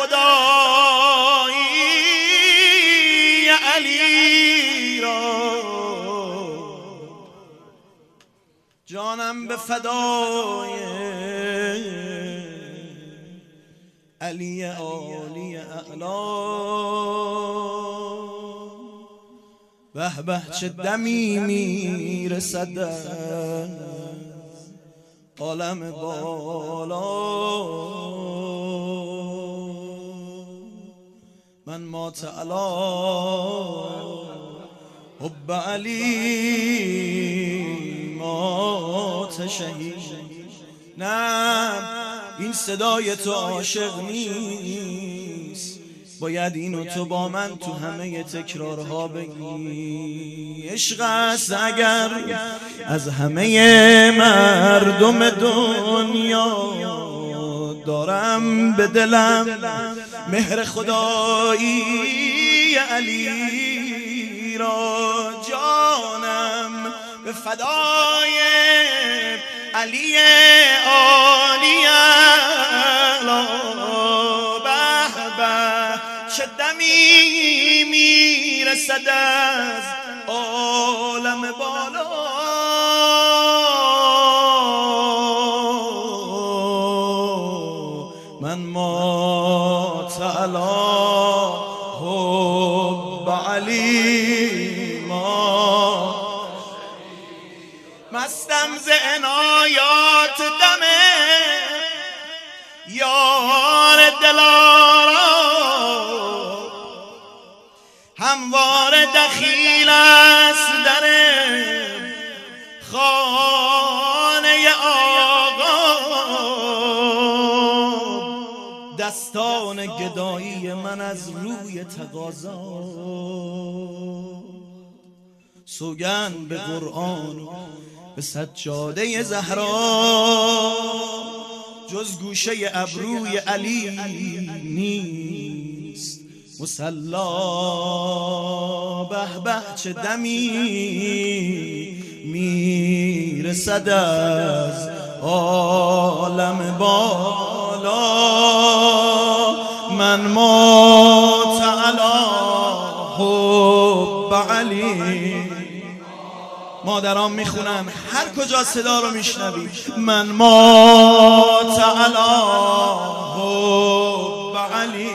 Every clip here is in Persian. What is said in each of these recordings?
خدایی علی را، جانم به فدای علی عالی اعلا. به به چه دمی میرسد از عالم بالا، من مات علی حب علی مات شهید. نه این صدای تو عاشق نیست، باید اینو تو با من تو همه تکرارها بگی. عشق است اگر از همه مردم دنیا، دارم به دلم مهر خدایی علی را، جانم به فدای علی عالی اعلا. به به چه دمی میرسد از عالم بالا، من مات علی حب علی ما. مستم ز عنایات دم یار دلارا، هموار دخیل است در خانه آقا، دستان گدایی من از روی تقاضا، سوگند به قرآن به سجاده زهرا، جز گوشه ابروی علی نیست مصلا. به به چه دمی میرسد از عالم بالا، من مات علی حب علی. مادران میخونن هر کجا صدا رو میشنوی، من مات علی حب علی.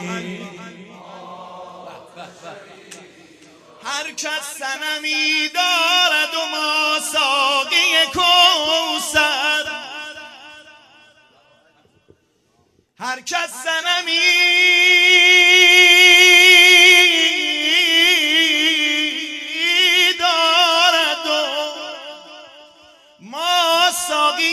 هر کس صنمی دارد و ما ساقی کوثر، هر کس صنمی دارد و ما ساقی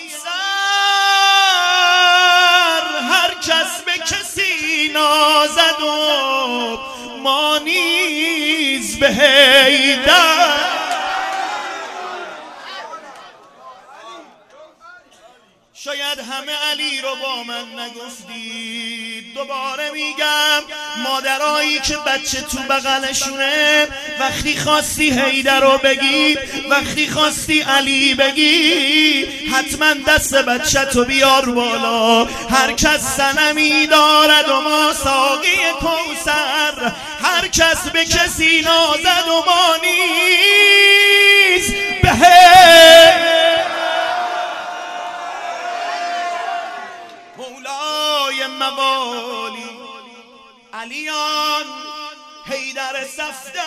کوثر، هر کس به کسی نازد و ما نیز به حیدر. شاید همه علی رو با من نگفتید، دوباره میگم مادرایی که بچه تو بغلشونه، وقتی خواستی حیدر رو بگی، وقتی خواستی علی بگی، حتما دست بچه تو بیار بالا. هر کس صنمی دارد و ما ساقی کوثر، هر کس به کسی نازد و ما نیز به مولای موالی علیان حیدر صفدر،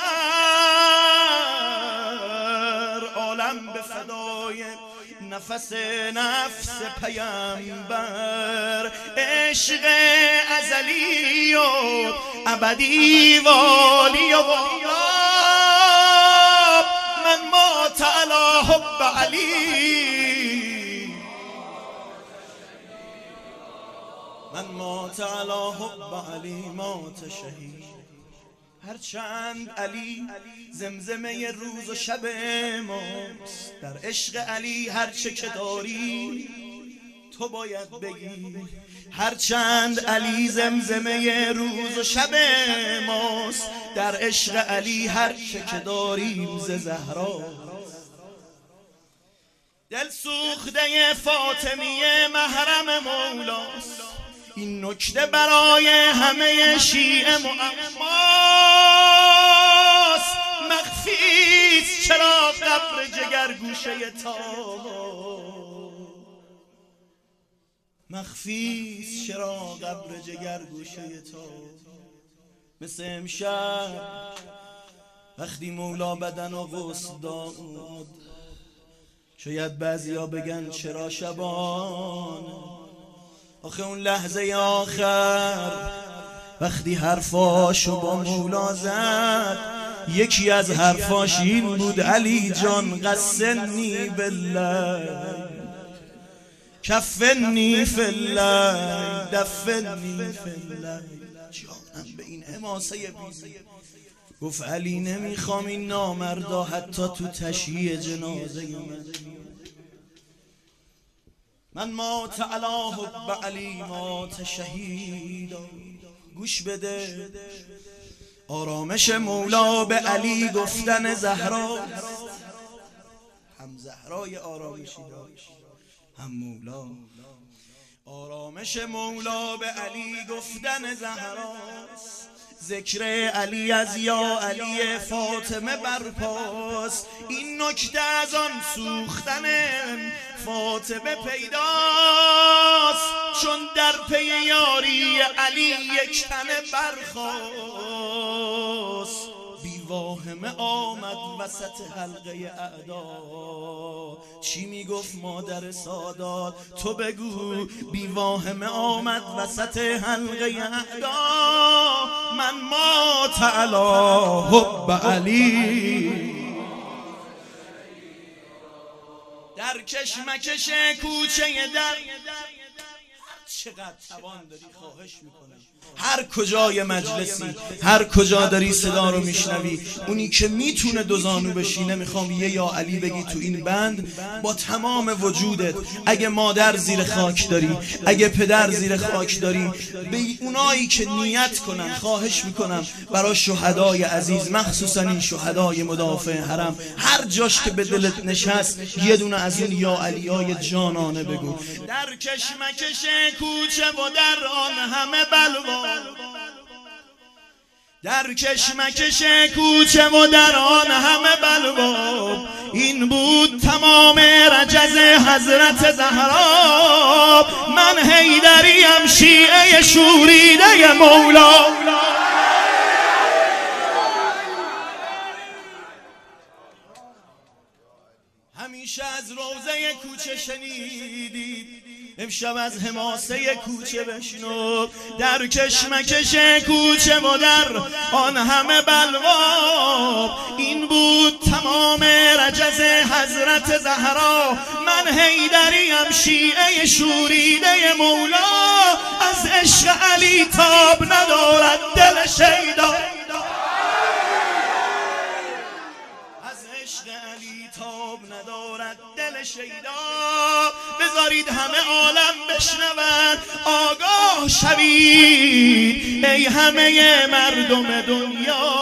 عالم به فدای نفس نفس پیامبر. عشق ازلی و ابدی والی و غیاب، من مات علی حب علی، من مات علی حب علی مات شهید. هرچند علی زمزمه روز و شب ماست، در عشق علی هرچه که داری تو باید بگی. هرچند علی زمزمه روز و شب ماست، در عشق علی هرچه که داریم ز زهرا. دل سوخته فاطمیه محرم مولاست، این نکته برای همه شیعه معماست، مخفیست چرا قبر جگر گوشه تاب، مخفیست چرا قبر جگر گوشه تاب. مثل امشب وقتی مولا بدن و غسل داد، شاید بعضیا بگن چرا شبان، آخه اون لحظه آخر وقتی حرفاشو با مولا زد، یکی از حرفاش این بود علی جان قسنی بالله کفنی فی الله دفنی فی الله. جانم به این حماسه بیزی گفت علی نمیخوام این نامردا حتی تو تشییع جنازه من مات علی حب علی مات شهیدا. گوش بده، آرامش مولا به علی گفتن زهرا، هم زهرای آرامشی داشت هم مولا. آرامش مولا به علی گفتن زهراست، ذکر علی از یا علی فاطمه برپاست. این نکته از آن سوختن فاطمه پیداست، چون در پی یاری علی یک تنه برخاست. بی واهمه آمد وسط حلقه اعدا، چی میگفت مادر سادات؟ تو بگو. بی واهمه آمد وسط حلقه اعدا، من مات علی حب علی. در کشمکش کوچه در چقدر توان داری خواهش میکنم، هر کجای مجلسی هر کجا داری صدا رو میشنوی، اونی که میتونه دو زانو بشینه میخوام یه یا علی بگی تو این بند با تمام وجودت. اگه مادر زیر خاک داری، اگه پدر زیر خاک داری، به اونایی که نیت کنن خواهش میکنم برای شهدای عزیز، مخصوصا این شهدای مدافع حرم، هر جاش که به دلت نشست یه دونه از این یا علیای جانانه بگو. در کشمکش کوچه و در آن همه بلوا، در کشمکش کوچه و در آن همه بلوا، این بود تمام رجز حضرت زهرا. من حیدریم شیعه شوریده مولا، همیشه از روضه کوچه شنیدید، امشب از حماسه کوچه بشنو. در کشمکش کوچه و در آن همه بلوا، این بود تمام رجز حضرت زهرا. من حیدریم شیعه شوریده مولا، از عشق علی تاب ندارد دل شیدا، تاب ندارد دل شیدا. بذارید همه عالم بشنون، آگاه شوید ای همه مردم دنیا،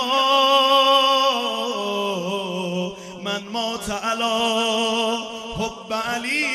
من مات علی حب علی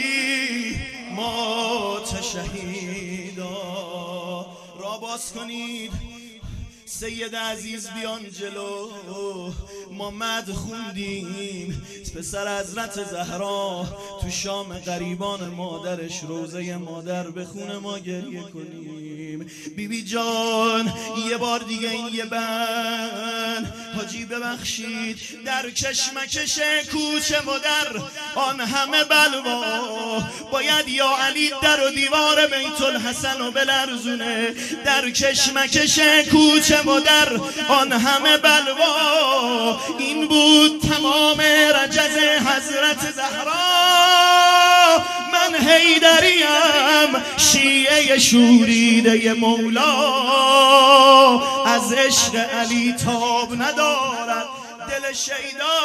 مات شهیدا. را باز کنید، سید عزیز بیان جلو. ما مد خوندیم پسر حضرت زهرا تو شام غریبان مادرش، روزه مادر بخونه ما گریه کنیم. بیبی جان یه بار دیگه این یه بند حاجی ببخشید. در کشمکش کوچه و در آن همه بلوا، باید یا علی در و دیوار بیت الحسن و بلرزونه. در کشمکش کوچه و در آن همه بلوا، این بود تمام رجز حضرت زهرا. من حیدریم شیعه شوریده مولا، از عشق علی تاب ندارد دل شیدا.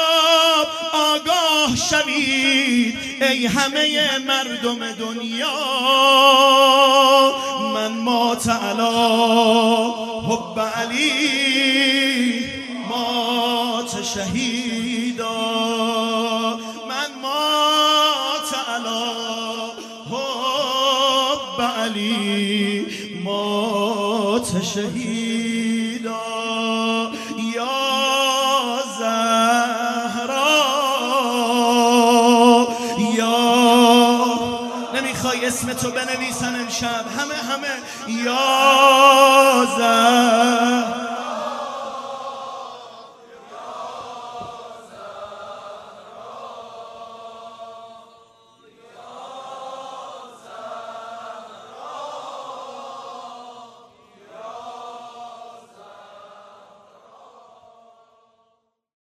آگاه شوید ای همه مردم دنیا، من مات علی حب علی مات شهیدا. من مات علی حب علی علی مات شهیدا یا زهرا یا نمیخوای اسم تو بنویسن امشب همه یا زهرا